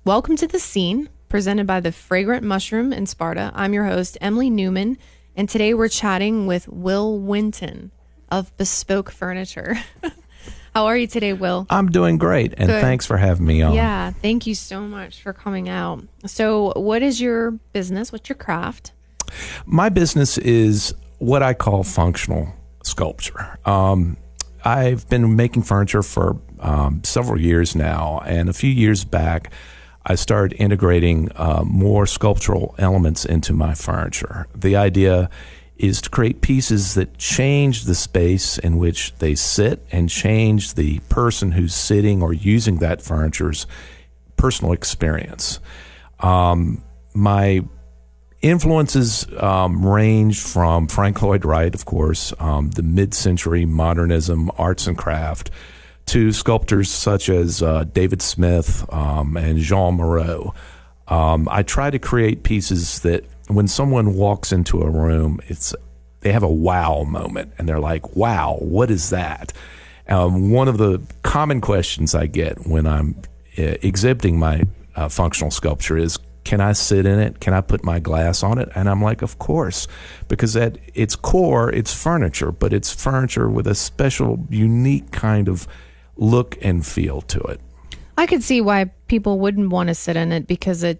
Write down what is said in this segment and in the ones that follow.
Welcome to The Scene, presented by the Fragrant Mushroom in Sparta. I'm your host, Emily Newman, and today we're chatting with Will Winton of Bespoke Furniture. How are you today, Will? I'm doing great, and Good. Thanks for having me on. Yeah, thank you so much for coming out. So what is your business? What's your craft? My business is what I call functional sculpture. I've been making furniture for several years now, and a few years back, I started integrating more sculptural elements into my furniture. The idea is to create pieces that change the space in which they sit and change the person who's sitting or using that furniture's personal experience. My influences range from Frank Lloyd Wright, of course, the mid-century modernism, arts and craft, to sculptors such as David Smith and Jean Moreau. I try to create pieces that when someone walks into a room, they have a wow moment, and they're like, wow, what is that? One of the common questions I get when I'm exhibiting my functional sculpture is, can I sit in it? Can I put my glass on it? And I'm like, of course, because at its core, it's furniture, but it's furniture with a special, unique kind of look and feel to it. I could see why people wouldn't want to sit in it because it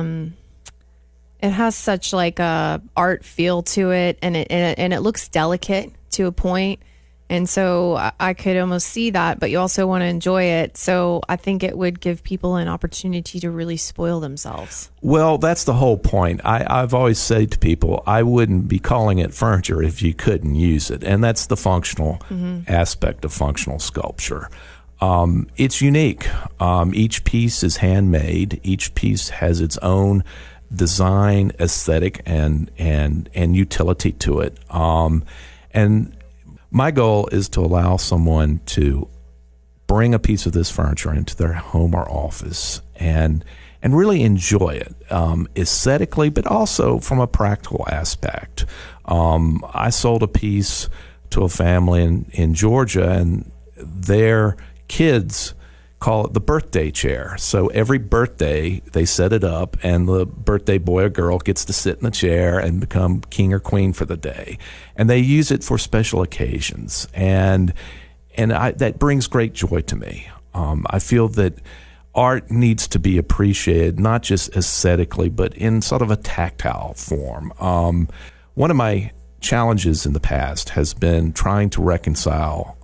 has such like a art feel to it, and it looks delicate to a point. And so I could almost see that, but you also want to enjoy it. So I think it would give people an opportunity to really spoil themselves. Well, that's the whole point. I've always said to people, I wouldn't be calling it furniture if you couldn't use it. And that's the functional aspect of functional sculpture. It's unique. Each piece is handmade. Each piece has its own design, aesthetic, and utility to it. And my goal is to allow someone to bring a piece of this furniture into their home or office and really enjoy it aesthetically, but also from a practical aspect. I sold a piece to a family in Georgia, and their kids call it the birthday chair. So every birthday, they set it up, and the birthday boy or girl gets to sit in the chair and become king or queen for the day. And they use it for special occasions. And that brings great joy to me. I feel that art needs to be appreciated, not just aesthetically, but in sort of a tactile form. One of my challenges in the past has been trying to reconcile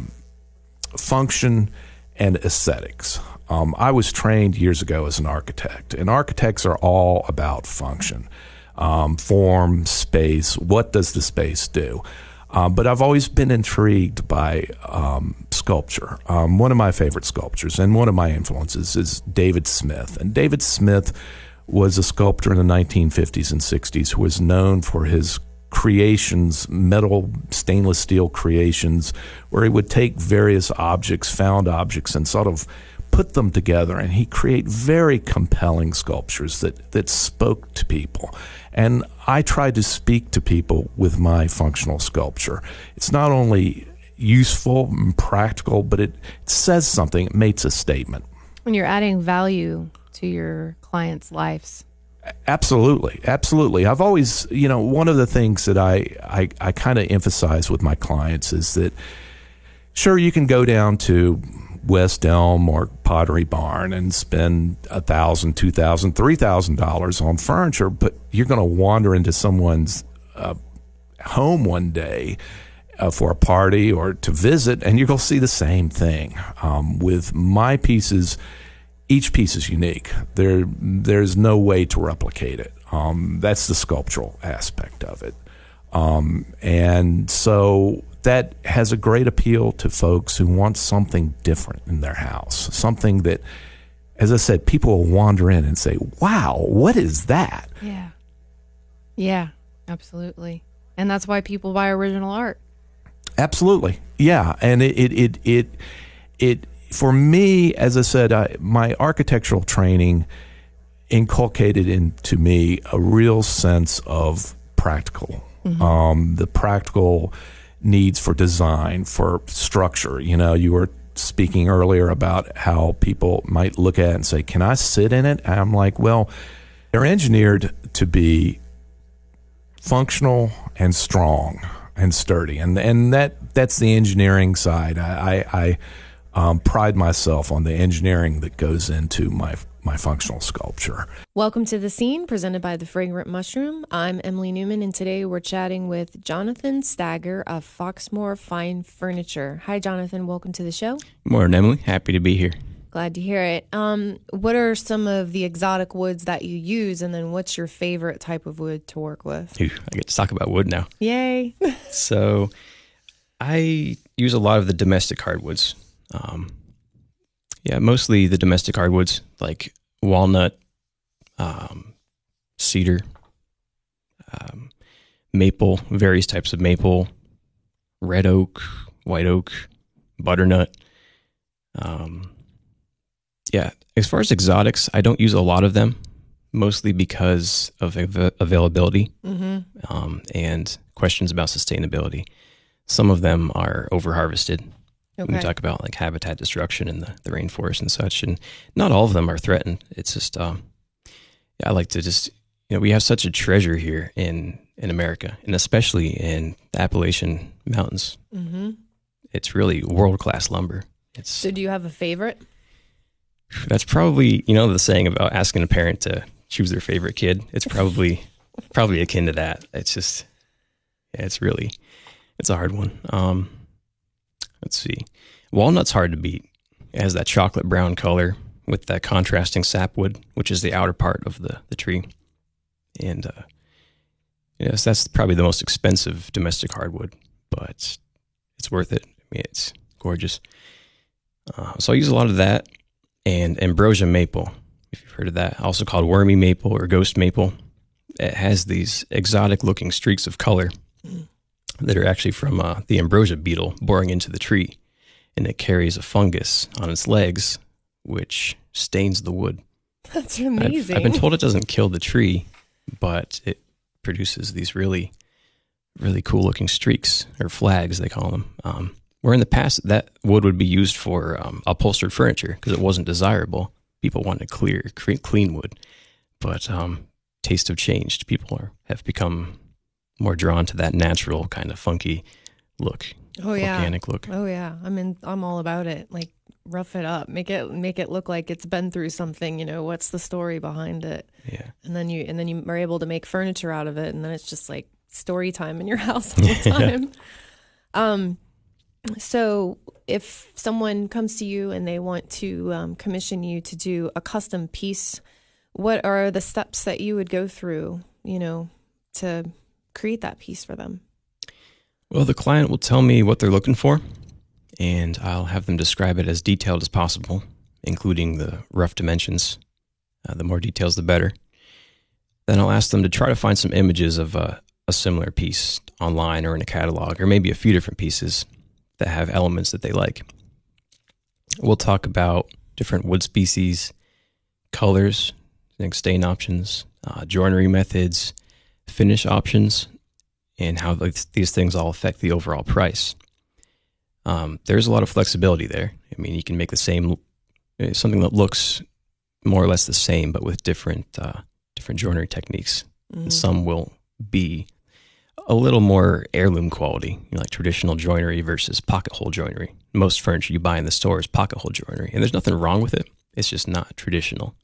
function and aesthetics. I was trained years ago as an architect, and architects are all about function, form, space. What does the space do? But I've always been intrigued by sculpture. One of my favorite sculptors and one of my influences is David Smith. And David Smith was a sculptor in the 1950s and 60s who was known for his creations, metal, stainless steel creations, where he would take various objects, found objects, and sort of put them together, and he create very compelling sculptures that spoke to people. And I try to speak to people with my functional sculpture. It's not only useful and practical, but it says something, it makes a statement. When you're adding value to your clients' lives. Absolutely. Absolutely. I've always, one of the things that I kind of emphasize with my clients is that, sure, you can go down to West Elm or Pottery Barn and spend $1,000, $2,000, $3,000 on furniture, but you're going to wander into someone's home one day for a party or to visit, and you're going to see the same thing. With my pieces, each piece is unique. There's no way to replicate it. That's the sculptural aspect of it. And so that has a great appeal to folks who want something different in their house, something that, as I said, people will wander in and say, wow, what is that? Yeah. Yeah, absolutely. And that's why people buy original art. Absolutely. Yeah. And it for me, as I said, my architectural training inculcated into me a real sense of practical, the practical needs for design, for structure. You were speaking earlier about how people might look at it and say, "Can I sit in it?" And I'm like, well, they're engineered to be functional and strong and sturdy, and that's the engineering side. I pride myself on the engineering that goes into my functional sculpture. Welcome to The Scene, presented by The Fragrant Mushroom. I'm Emily Newman, and today we're chatting with Jonathan Stagger of Foxmoor Fine Furniture. Hi, Jonathan. Welcome to the show. Good morning, Emily. Happy to be here. Glad to hear it. What are some of the exotic woods that you use, and then what's your favorite type of wood to work with? Ooh, I get to talk about wood now. Yay. So I use a lot of the domestic hardwoods. Mostly the domestic hardwoods like walnut, cedar, maple, various types of maple, red oak, white oak, butternut. As far as exotics, I don't use a lot of them, mostly because of availability and questions about sustainability. Some of them are over-harvested. Okay. We talk about like habitat destruction in the rainforest and such, and not all of them are threatened. It's just, I like to just, we have such a treasure here in America, and especially in the Appalachian Mountains. Mm-hmm. It's really world-class lumber. So do you have a favorite? That's probably, the saying about asking a parent to choose their favorite kid. It's probably akin to that. It's just, it's a hard one. Let's see. Walnut's hard to beat. It has that chocolate brown color with that contrasting sapwood, which is the outer part of the tree. And yes, that's probably the most expensive domestic hardwood, but it's worth it. I mean, it's gorgeous. So I use a lot of that, and ambrosia maple, if you've heard of that, also called wormy maple or ghost maple. It has these exotic looking streaks of color that are actually from the ambrosia beetle boring into the tree, and it carries a fungus on its legs, which stains the wood. That's amazing. I've been told it doesn't kill the tree, but it produces these really, really cool looking streaks, or flags, they call them. Where in the past, that wood would be used for upholstered furniture because it wasn't desirable. People wanted clean wood, but tastes have changed. People have become more drawn to that natural kind of funky look. Oh yeah, organic look. Oh yeah, I'm all about it. Like rough it up, make it look like it's been through something. What's the story behind it? Yeah, and then you are able to make furniture out of it, and then it's just like story time in your house all the time. So if someone comes to you and they want to commission you to do a custom piece, what are the steps that you would go through, to create that piece for them? Well, the client will tell me what they're looking for, and I'll have them describe it as detailed as possible, including the rough dimensions. The more details, the better. Then I'll ask them to try to find some images of a similar piece online or in a catalog, or maybe a few different pieces that have elements that they like. We'll talk about different wood species, colors, stain options, joinery methods, finish options, and how these things all affect the overall price. There's a lot of flexibility there. I mean, you can make the same, something that looks more or less the same, but with different joinery techniques. Mm-hmm. And some will be a little more heirloom quality, like traditional joinery versus pocket hole joinery. Most furniture you buy in the store is pocket hole joinery, and there's nothing wrong with it. It's just not traditional.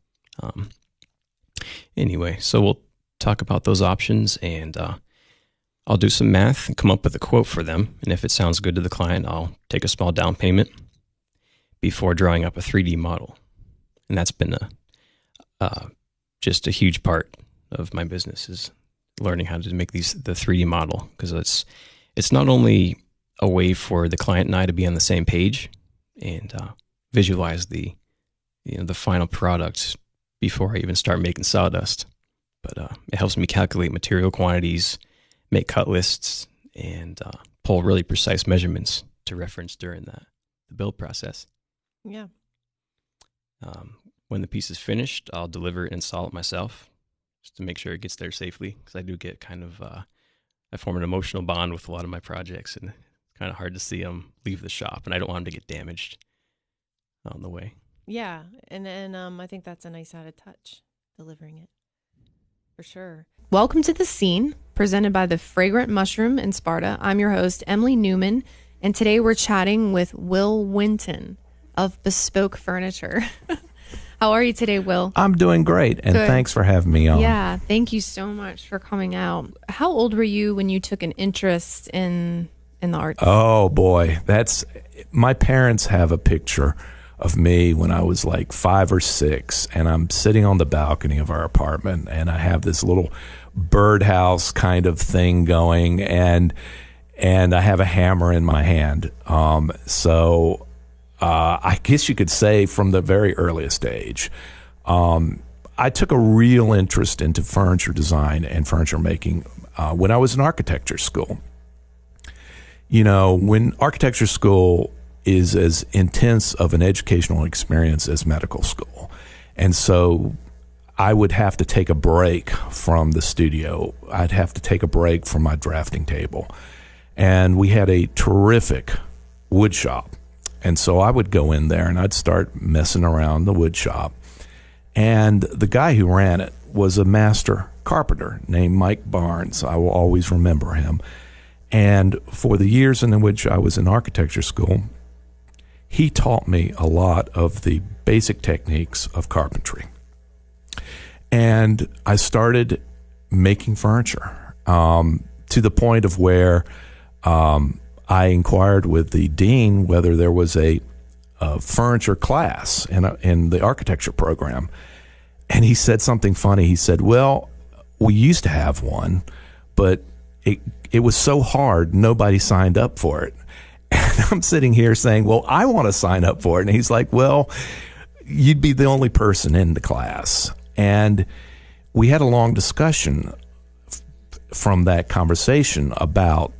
Anyway, so we'll talk about those options, and I'll do some math and come up with a quote for them. And if it sounds good to the client, I'll take a small down payment before drawing up a 3D model. And that's been just a huge part of my business, is learning how to make the 3D model, because it's not only a way for the client and I to be on the same page and visualize the final product before I even start making sawdust, but it helps me calculate material quantities, make cut lists, and pull really precise measurements to reference during the build process. Yeah. When the piece is finished, I'll deliver it and install it myself, just to make sure it gets there safely, because I do get kind of, I form an emotional bond with a lot of my projects, and it's kind of hard to see them leave the shop, and I don't want them to get damaged. on the way. Yeah, and I think that's a nice added touch, delivering it. For sure. Welcome to The Scene, presented by the Fragrant Mushroom in Sparta. I'm your host, Emily Newman, and today we're chatting with Will Winton of Bespoke Furniture. How are you today, Will? I'm doing great, and Good. thanks for having me on. Yeah, thank you so much for coming out. How old were you when you took an interest in the arts? Oh boy, my parents have a picture of me when I was like 5 or 6, and I'm sitting on the balcony of our apartment, and I have this little birdhouse kind of thing going, and I have a hammer in my hand. I guess you could say from the very earliest age, I took a real interest into furniture design and furniture making when I was in architecture school. You know, when architecture school is as intense of an educational experience as medical school. And so I would have to take a break from the studio. I'd have to take a break from my drafting table. And we had a terrific wood shop. And so I would go in there and I'd start messing around the wood shop. And the guy who ran it was a master carpenter named Mike Barnes. I will always remember him. And for the years in which I was in architecture school, he taught me a lot of the basic techniques of carpentry. And I started making furniture to the point of where I inquired with the dean whether there was a furniture class in the architecture program. And he said something funny. He said, well, we used to have one, but it was so hard, nobody signed up for it. And I'm sitting here saying, well, I want to sign up for it. And he's like, well, you'd be the only person in the class. And we had a long discussion from that conversation about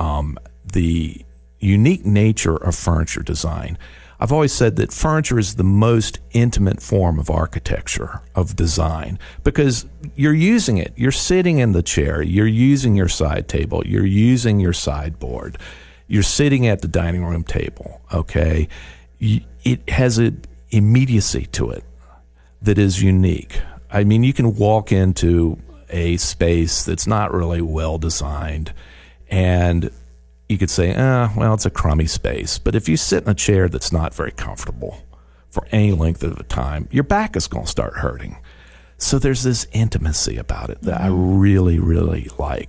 the unique nature of furniture design. I've always said that furniture is the most intimate form of architecture, of design, because you're using it. You're sitting in the chair. You're using your side table. You're using your sideboard. You're sitting at the dining room table, okay? It has an immediacy to it that is unique. I mean, you can walk into a space that's not really well designed, and you could say, well, it's a crummy space. But if you sit in a chair that's not very comfortable for any length of time, your back is going to start hurting. So there's this intimacy about it that I really, really like.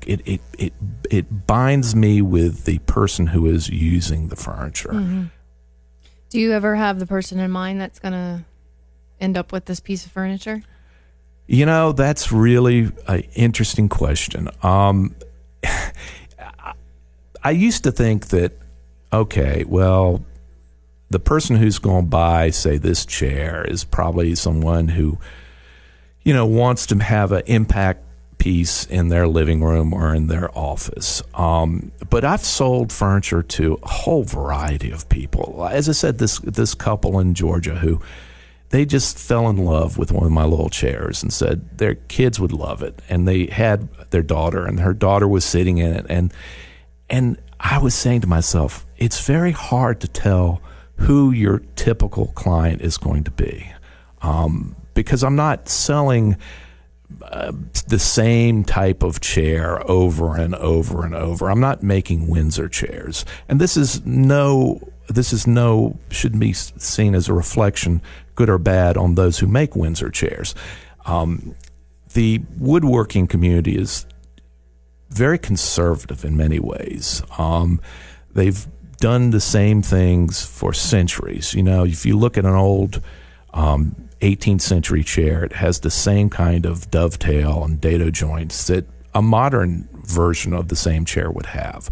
It binds me with the person who is using the furniture. Mm-hmm. Do you ever have the person in mind that's going to end up with this piece of furniture? You know, that's really an interesting question. I used to think that, okay, well, the person who's going to buy, say, this chair is probably someone who, you know, wants to have an impact piece in their living room or in their office. But I've sold furniture to a whole variety of people. As I said, this couple in Georgia who they just fell in love with one of my little chairs and said their kids would love it. And they had their daughter, and her daughter was sitting in it. And I was saying to myself, it's very hard to tell who your typical client is going to be. Because I'm not selling the same type of chair over and over and over. I'm not making Windsor chairs. And this shouldn't be seen as a reflection, good or bad, on those who make Windsor chairs. The woodworking community is very conservative in many ways. They've done the same things for centuries. You know, if you look at an old 18th century chair, it has the same kind of dovetail and dado joints that a modern version of the same chair would have.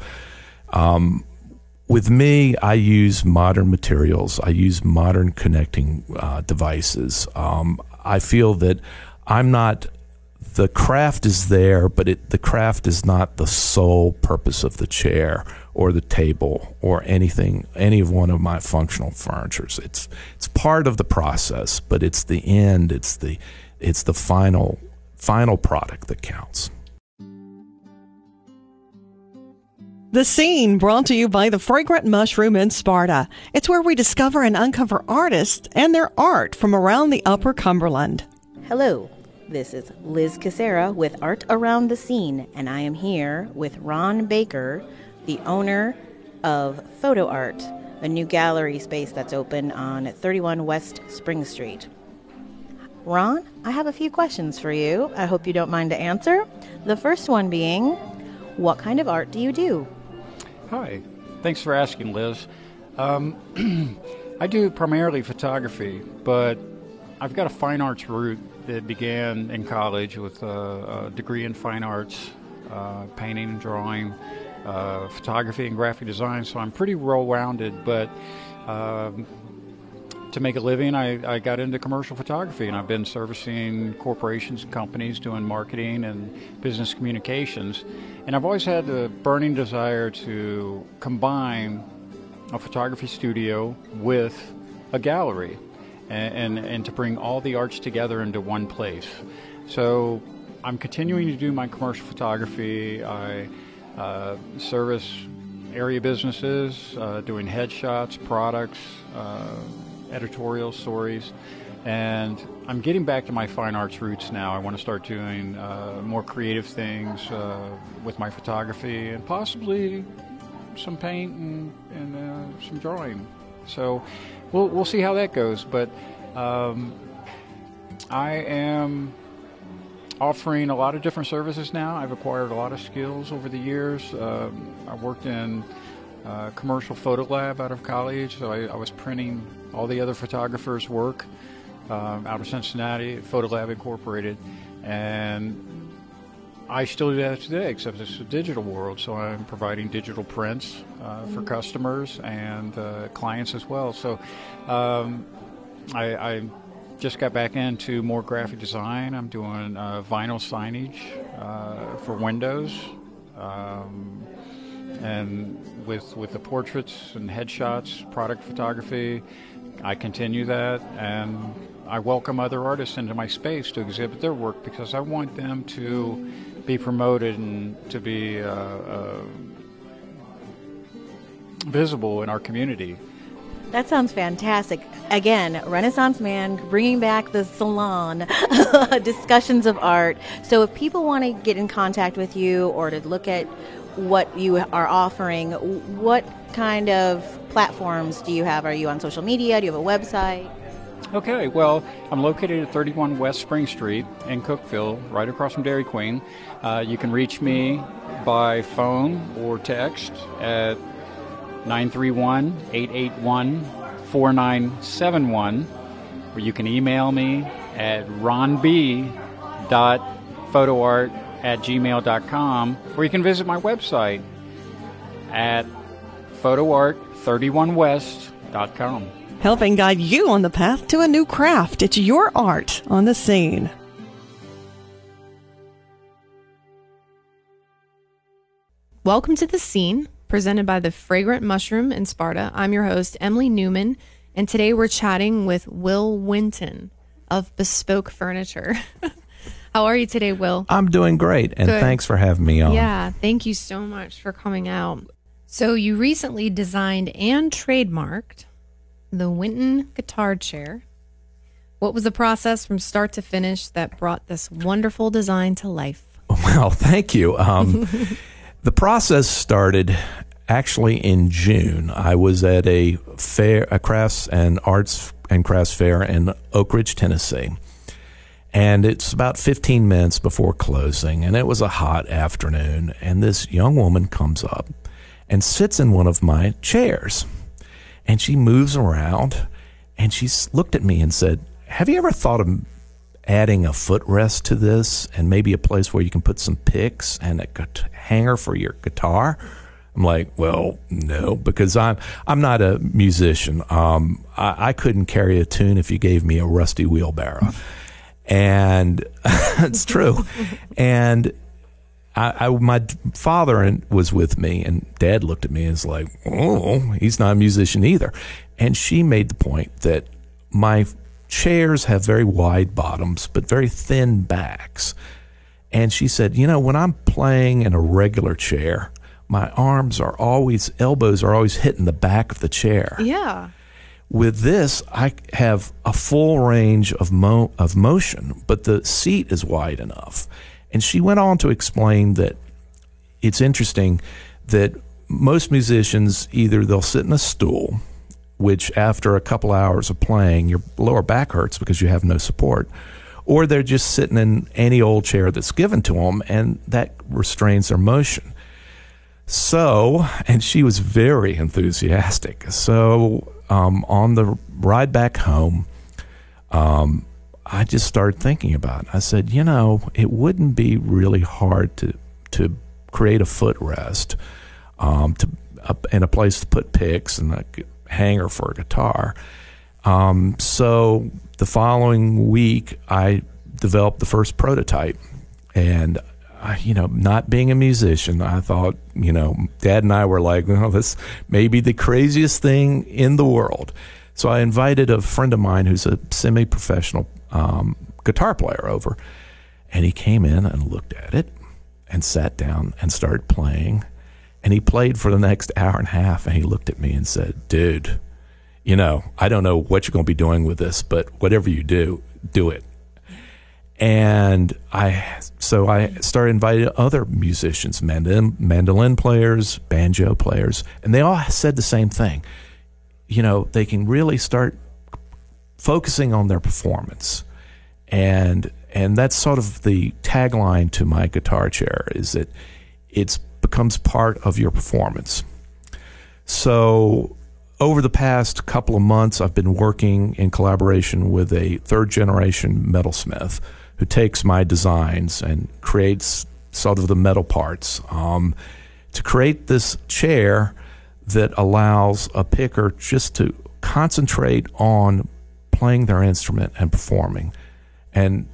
With me, I use modern materials. I use modern connecting devices. I feel that the craft is there, but the craft is not the sole purpose of the chair or the table or any of one of my functional furnitures. It's part of the process, but it's the end. It's the final product that counts. The Scene, brought to you by the Fragrant Mushroom in Sparta. It's where we discover and uncover artists and their art from around the Upper Cumberland. Hello, this is Liz Casera with Art Around the Scene, and I am here with Ron Baker, the owner of Photo Art, a new gallery space that's open on 31 West Spring Street. Ron, I have a few questions for you. I hope you don't mind to answer. The first one being, what kind of art do you do? Hi, thanks for asking, Liz. I do primarily photography, but I've got a fine arts route that began in college with a degree in fine arts, painting and drawing, photography and graphic design, so I'm pretty well-rounded, but to make a living, I got into commercial photography, and I've been servicing corporations and companies doing marketing and business communications, and I've always had the burning desire to combine a photography studio with a gallery and to bring all the arts together into one place. So I'm continuing to do my commercial photography. I service area businesses, doing headshots, products, editorial stories, and I'm getting back to my fine arts roots now. I want to start doing more creative things with my photography and possibly some paint and some drawing. So we'll see how that goes, but I am offering a lot of different services now. I've acquired a lot of skills over the years. I worked in commercial photo lab out of college, so I was printing all the other photographers' work out of Cincinnati, Photo Lab Incorporated, and I still do that today, except it's a digital world, so I'm providing digital prints for customers and clients as well. So I just got back into more graphic design. I'm doing vinyl signage for windows, and with the portraits and headshots, product photography, I continue that, and I welcome other artists into my space to exhibit their work because I want them to be promoted and to be visible in our community. That sounds fantastic. Again, Renaissance Man, bringing back the salon discussions of art. So if people want to get in contact with you or to look at what you are offering, what kind of platforms do you have? Are you on social media? Do you have a website? Okay, well, I'm located at 31 West Spring Street in Cookeville, right across from Dairy Queen. You can reach me by phone or text at 931-881-4971, or you can email me at ronb.photoart@gmail.com, or you can visit my website at photoart31west.com. Helping guide you on the path to a new craft. It's your art on the scene. Welcome to The Scene, presented by the Fragrant Mushroom in Sparta. I'm your host, Emily Newman, and today we're chatting with Will Winton of Bespoke Furniture. How are you today, Will? I'm doing great, and Good. Thanks for having me on. Yeah, thank you so much for coming out. So you recently designed and trademarked the Winton guitar chair. What was the process from start to finish that brought this wonderful design to life? Well, thank you. The process started actually in June. I was at a fair, a crafts and arts and crafts fair in Oak Ridge, Tennessee. And it's about 15 minutes before closing, and it was a hot afternoon, and this young woman comes up and sits in one of my chairs. And she moves around, and she looked at me and said, "Have you ever thought of adding a footrest to this and maybe a place where you can put some picks and a hanger for your guitar?" I'm like, "Well, no, because I'm not a musician. I couldn't carry a tune if you gave me a rusty wheelbarrow." And it's true. And my father was with me, and Dad looked at me and was like, "Oh, he's not a musician either." And she made the point that my chairs have very wide bottoms, but very thin backs. And she said, "You know, when I'm playing in a regular chair my elbows are always hitting the back of the chair. Yeah. With this, I have a full range of motion, but the seat is wide enough. And she went on to explain that it's interesting that most musicians, either they'll sit in a stool, which after a couple hours of playing, your lower back hurts because you have no support, or they're just sitting in any old chair that's given to them, and that restrains their motion. So, and she was very enthusiastic. So, on the ride back home, I just started thinking about it. I said, it wouldn't be really hard to create a footrest, and a place to put picks and a hanger for a guitar. So the following week, I developed the first prototype, and not being a musician, I thought, Dad and I were like, well, this may be the craziest thing in the world. So I invited a friend of mine who's a semi-professional guitar player over, and he came in and looked at it and sat down and started playing. And he played for the next hour and a half, and he looked at me and said, dude, I don't know what you're going to be doing with this, but whatever you do, do it. And so I started inviting other musicians, mandolin players, banjo players, and they all said the same thing. They can really start focusing on their performance. And that's sort of the tagline to my guitar chair, is that it becomes part of your performance. So over the past couple of months, I've been working in collaboration with a third-generation metalsmith who takes my designs and creates sort of the metal parts to create this chair that allows a picker just to concentrate on playing their instrument and performing, and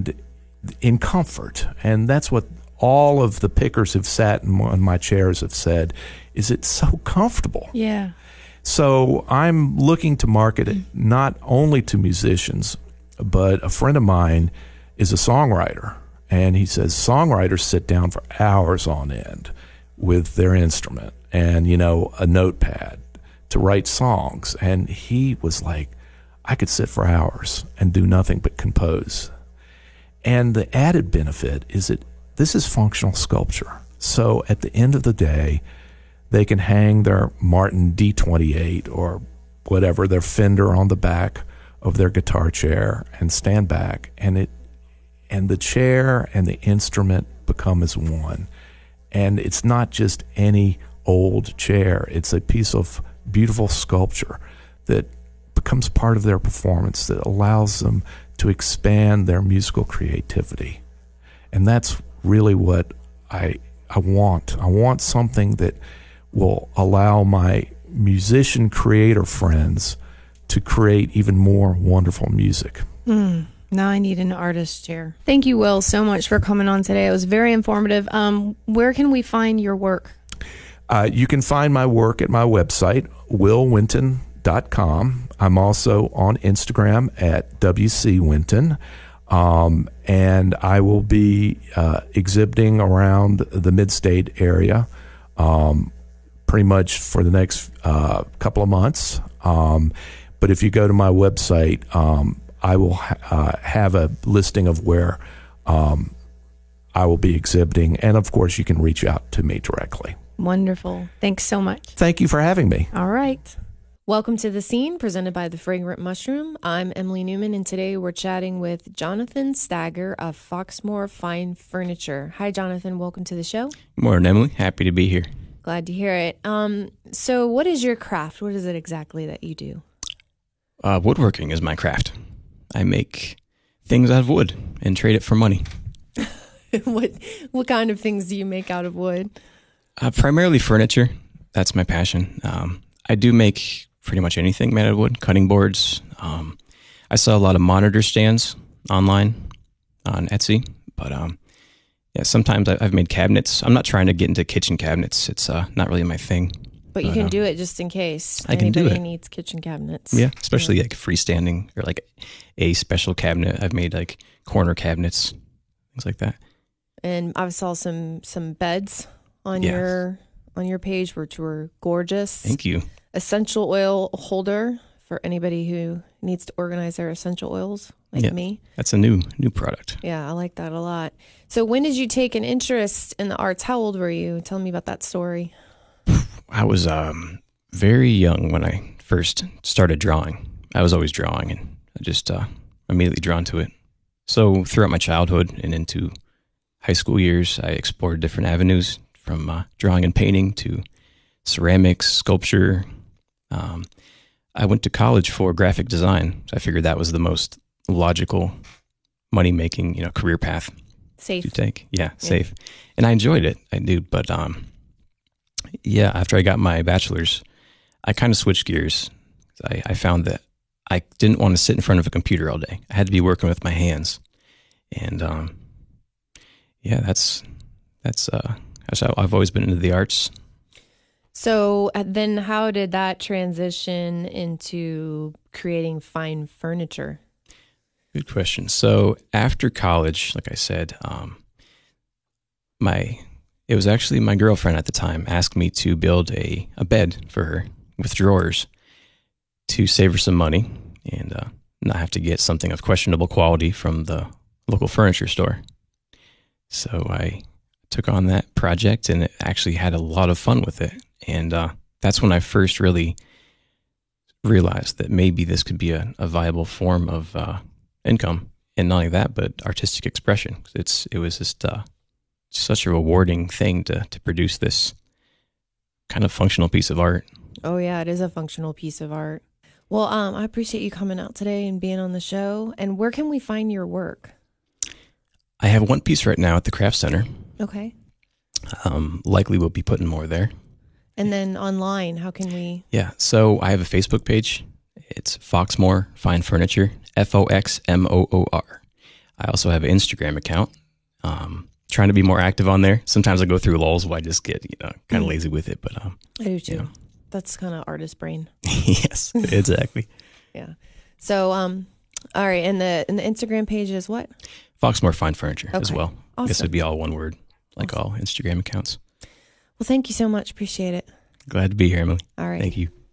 in comfort. And that's what all of the pickers who've sat in my chairs have said, is it's so comfortable. Yeah. So I'm looking to market it not only to musicians, but a friend of mine is a songwriter, and he says songwriters sit down for hours on end with their instrument and, a notepad to write songs. And he was like, I could sit for hours and do nothing but compose. And the added benefit is that this is functional sculpture. So at the end of the day, they can hang their Martin D28 or whatever, their Fender, on the back of their guitar chair and stand back, and the chair and the instrument become as one. And it's not just any old chair. It's a piece of beautiful sculpture that becomes part of their performance, that allows them to expand their musical creativity. And that's really what I want. I want something that will allow my musician creator friends to create even more wonderful music. Now I need an artist chair. Thank you, Will, so much for coming on today. It was very informative. Where can we find your work? You can find my work at my website, willwinton.com. I'm also on Instagram at WCWinton. And I will be exhibiting around the mid-state area pretty much for the next couple of months. But if you go to my website, I will have a listing of where I will be exhibiting. And, of course, you can reach out to me directly. Wonderful. Thanks so much. Thank you for having me. All right. Welcome to The Scene, presented by The Fragrant Mushroom. I'm Emily Newman, and today we're chatting with Jonathan Stagger of Foxmoor Fine Furniture. Hi, Jonathan. Welcome to the show. Good morning, Emily. Happy to be here. Glad to hear it. So what is your craft? What is it exactly that you do? Woodworking is my craft. I make things out of wood and trade it for money. What kind of things do you make out of wood? Primarily furniture. That's my passion. I do make pretty much anything made out of wood, cutting boards. I sell a lot of monitor stands online on Etsy, but yeah, sometimes I've made cabinets. I'm not trying to get into kitchen cabinets. It's not really my thing. But you can do it just in case I can do anybody it. needs kitchen cabinets. Yeah, especially like freestanding or like a special cabinet. I've made like corner cabinets, things like that. And I saw some beds on Yes. your on your page, which were gorgeous. Thank you. Essential oil holder for anybody who needs to organize their essential oils, like me. That's a new product. Yeah, I like that a lot. So when did you take an interest in the arts? How old were you? Tell me about that story. I was very young when I first started drawing. I was always drawing, and I just immediately drawn to it. So throughout my childhood and into high school years, I explored different avenues from drawing and painting to ceramics, sculpture. I went to college for graphic design. So I figured that was the most logical money-making, career path Safe. to take. Yeah, safe. And I enjoyed it. I do. But after I got my bachelor's, I kind of switched gears. I found that I didn't want to sit in front of a computer all day. I had to be working with my hands. And that's how I've always been into the arts. So then how did that transition into creating fine furniture? Good question. So after college, like I said, it was actually my girlfriend at the time asked me to build a bed for her with drawers to save her some money and not have to get something of questionable quality from the local furniture store. So I took on that project and actually had a lot of fun with it. And that's when I first really realized that maybe this could be a viable form of income. And not only that, but artistic expression. It was just such a rewarding thing to produce this kind of functional piece of art. Oh, yeah, it is a functional piece of art. Well, I appreciate you coming out today and being on the show. And where can we find your work? I have one piece right now at the Craft Center. Okay. Likely we'll be putting more there. And then online, how can we? Yeah, so I have a Facebook page. It's Foxmoor Fine Furniture, Foxmoor. I also have an Instagram account. Trying to be more active on there. Sometimes I go through lulls where I just get kind of lazy with it, but I do too. That's kind of artist brain. Yes, exactly. Yeah. So all right, and the Instagram page is what? Foxmoor Fine Furniture as well. Awesome. I guess it'd be all one word, like all Instagram accounts. Well, thank you so much. Appreciate it. Glad to be here, Emily. All right. Thank you.